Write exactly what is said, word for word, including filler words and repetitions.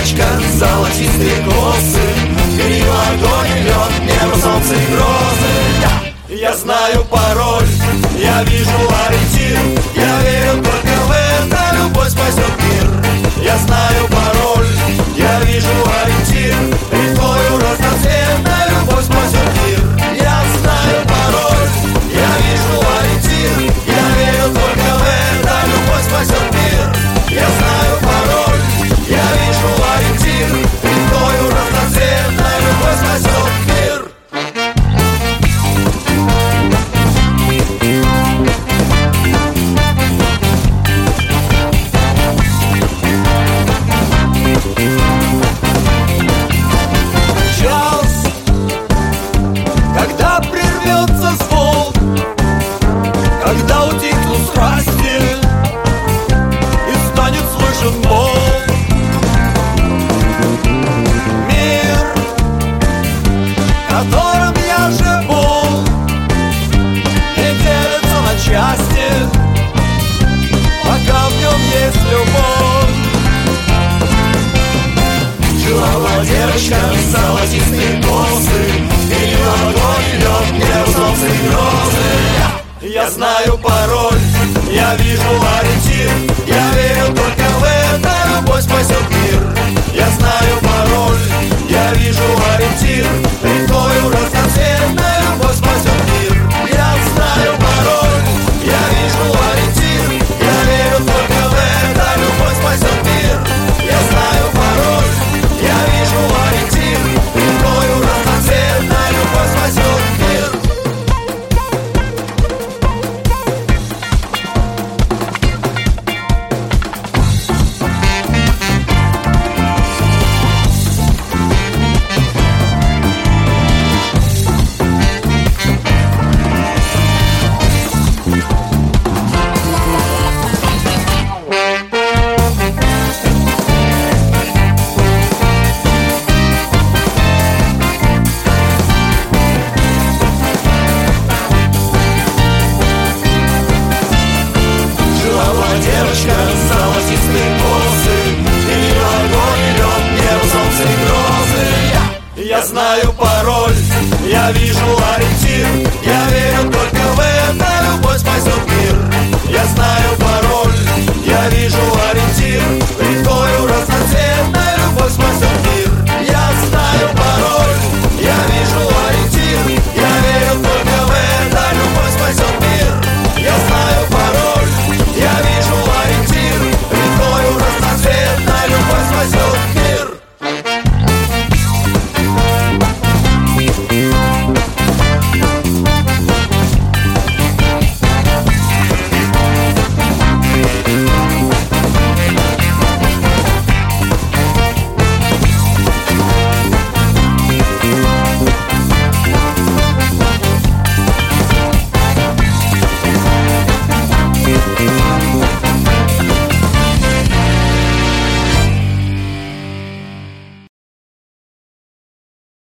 девочка, золотистые косы, перила, огонь и лед, небо, солнце и грозы. Я, я знаю пароль, я вижу ориентир, я верю только в это, любовь спасет мир. Я знаю пароль, я вижу ориентир, рекою разноцветной любовь спасет мир. Я знаю пароль, я вижу ориентир, я верю только в это, любовь спасет мир. Я знаю пароль, я вижу ориентир, рекою разноцветной любовь спасет мир. Час, когда прервется звук, когда утихнут страсти и станет слышен бол. Мир, которым я живу, не делится на части, пока в нем есть любовь. Жила девочка, золотистые косы, перила, огонь и лед, небо, солнце и грозы. Я, я знаю пароль, я вижу ориентир, я верю только в это, любовь спасет мир. Я знаю пароль, я вижу ориентир, рекою разноцветной любовь спасет мир. Я знаю пароль, я вижу ориентир, я верю только в это, любовь спасет мир. Я знаю пароль, я вижу ориентир, рекою разноцветной любовь спасет мир. Девочка, золотистые косы, перила, огонь и лед, небо, солнце и грозы. Я, я знаю пароль, я вижу